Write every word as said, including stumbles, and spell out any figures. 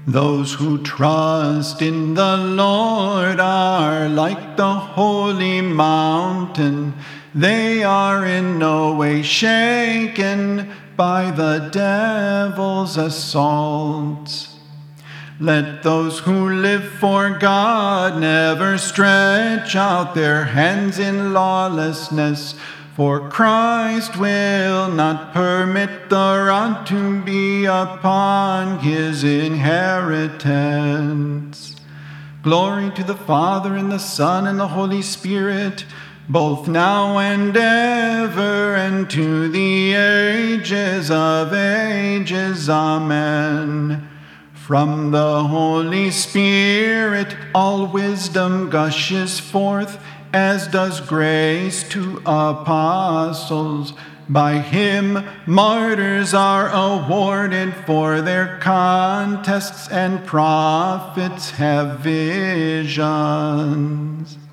Those who trust in the Lord are like the holy mountain. They are in no way shaken by the devil's assaults. Let those who live for God never stretch out their hands in lawlessness, for Christ will not permit the rod to be upon his inheritance. Glory to the Father, and the Son, and the Holy Spirit, both now and ever, and to the ages of ages. Amen. From the Holy Spirit all wisdom gushes forth, as does grace to apostles. By him martyrs are awarded for their contests, and prophets have visions.